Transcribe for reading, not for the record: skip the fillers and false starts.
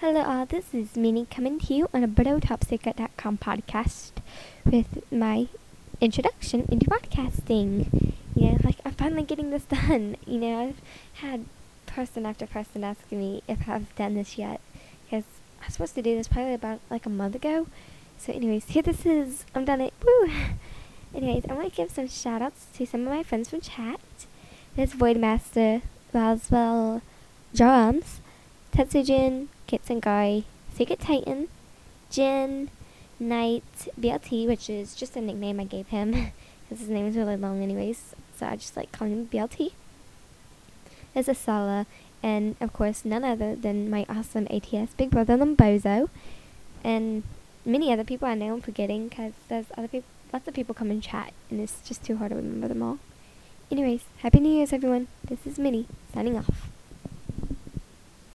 Hello all, this is Minnie coming to you on a BrotopSecret.com podcast with my introduction into podcasting. I'm finally getting this done. I've had person after person asking me if I've done this yet, because I was supposed to do this probably about a month ago. So anyways, here this is. I'm done it. Woo! Anyways, I want to give some shout outs to some of my friends from chat. There's Voidmaster, Roswell, Drums, Tetsujin, Kitsen Guy, Secret Titan, Jin, Knight, BLT, which is just a nickname I gave him, because his name is really long anyways, so I just like calling him BLT. There's Asala, and of course none other than my awesome ATS big brother Limbozo, and many other people I know I'm forgetting, because there's lots of people come in chat, and it's just too hard to remember them all. Anyways, Happy New Year's everyone, this is Minnie, signing off.